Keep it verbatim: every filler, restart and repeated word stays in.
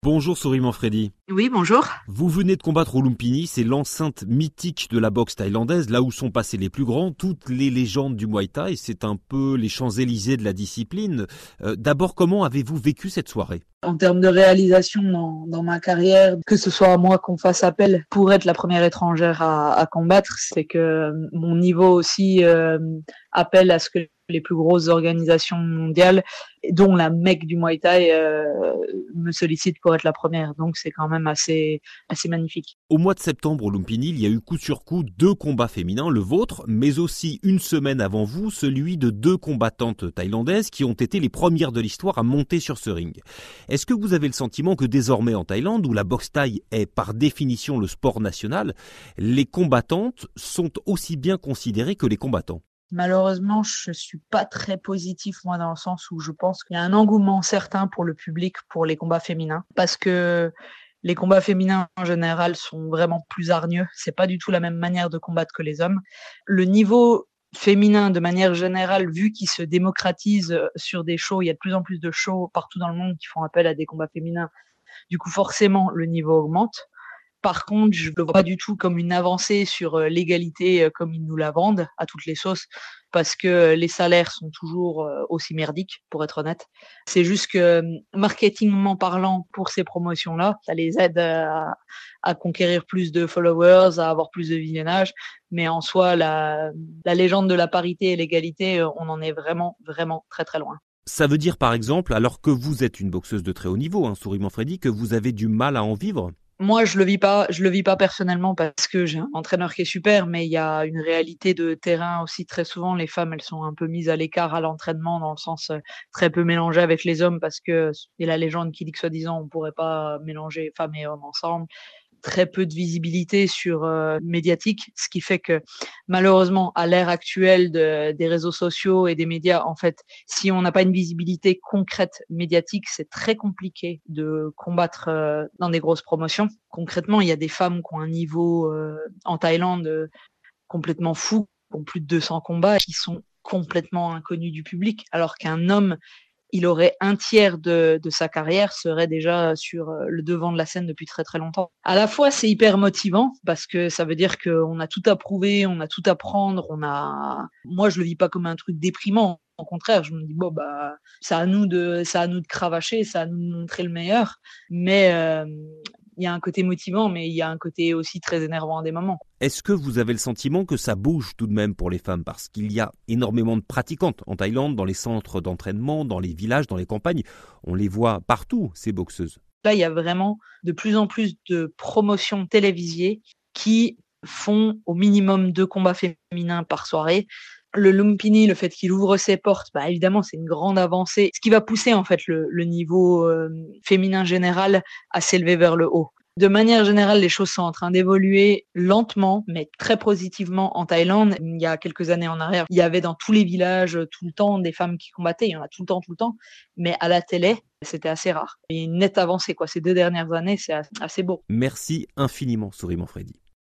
Bonjour Souris Manfredi. Oui, bonjour. Vous venez de combattre au Lumpini, c'est l'enceinte mythique de la boxe thaïlandaise, là où sont passés les plus grands, toutes les légendes du Muay Thai, c'est un peu les Champs-Élysées de la discipline. Euh, d'abord, comment avez-vous vécu cette soirée ? En termes de réalisation dans, dans ma carrière, que ce soit à moi qu'on fasse appel pour être la première étrangère à, à combattre, c'est que mon niveau aussi euh, appelle à ce que les plus grosses organisations mondiales, dont la Mecque du Muay Thai, euh, me sollicitent pour être la première. Donc c'est quand même assez, assez magnifique. Au mois de septembre au Lumpini, il y a eu coup sur coup deux combats féminins, le vôtre, mais aussi une semaine avant vous, celui de deux combattantes thaïlandaises qui ont été les premières de l'histoire à monter sur ce ring. Est-ce que vous avez le sentiment que désormais en Thaïlande, où la boxe thaï est par définition le sport national, les combattantes sont aussi bien considérées que les combattants ? Malheureusement, je suis pas très positif, moi, dans le sens où je pense qu'il y a un engouement certain pour le public pour les combats féminins, parce que les combats féminins en général sont vraiment plus hargneux. C'est pas du tout la même manière de combattre que les hommes. Le niveau féminin, de manière générale, vu qu'il se démocratise sur des shows, il y a de plus en plus de shows partout dans le monde qui font appel à des combats féminins. Du coup, forcément, le niveau augmente. Par contre, je le vois pas du tout comme une avancée sur l'égalité comme ils nous la vendent à toutes les sauces, parce que les salaires sont toujours aussi merdiques, pour être honnête. C'est juste que, marketingment parlant, pour ces promotions-là, ça les aide à, à conquérir plus de followers, à avoir plus de visionnage. Mais en soi, la, la légende de la parité et l'égalité, on en est vraiment, vraiment très, très loin. Ça veut dire par exemple, alors que vous êtes une boxeuse de très haut niveau, hein, Souris Manfredi, que vous avez du mal à en vivre ? Moi, je le vis pas, je le vis pas personnellement parce que j'ai un entraîneur qui est super, mais il y a une réalité de terrain aussi. Très souvent, les femmes, elles sont un peu mises à l'écart à l'entraînement, dans le sens euh, très peu mélangées avec les hommes, parce que il y a la légende qui dit que soi-disant on pourrait pas mélanger femmes et hommes ensemble. Très peu de visibilité sur euh, médiatique, ce qui fait que malheureusement à l'ère actuelle de, des réseaux sociaux et des médias, en fait, si on n'a pas une visibilité concrète médiatique, c'est très compliqué de combattre euh, dans des grosses promotions. Concrètement, il y a des femmes qui ont un niveau euh, en Thaïlande euh, complètement fou, qui ont plus de deux cents combats, qui sont complètement inconnus du public, alors qu'un homme, il aurait un tiers de, de sa carrière serait déjà sur le devant de la scène depuis très très longtemps. À la fois, c'est hyper motivant parce que ça veut dire qu'on a tout à prouver, on a tout à prendre, on a. Moi, je le vis pas comme un truc déprimant. Au contraire, je me dis bon bah, c'est à nous de, c'est à nous de cravacher, c'est à nous de montrer le meilleur. Mais euh, il y a un côté motivant, mais il y a un côté aussi très énervant à des moments. Est-ce que vous avez le sentiment que ça bouge tout de même pour les femmes ? Parce qu'il y a énormément de pratiquantes en Thaïlande, dans les centres d'entraînement, dans les villages, dans les campagnes. On les voit partout, ces boxeuses. Là, il y a vraiment de plus en plus de promotions télévisées qui font au minimum deux combats féminins par soirée. Le Lumpini, le fait qu'il ouvre ses portes, bah évidemment, c'est une grande avancée. Ce qui va pousser en fait le, le niveau euh, féminin général à s'élever vers le haut. De manière générale, les choses sont en train d'évoluer lentement, mais très positivement en Thaïlande. Il y a quelques années en arrière, il y avait dans tous les villages, tout le temps, des femmes qui combattaient. Il y en a tout le temps, tout le temps. Mais à la télé, c'était assez rare. Et une nette avancée, quoi. Ces deux dernières années, c'est assez beau. Merci infiniment, Souris Manfredi.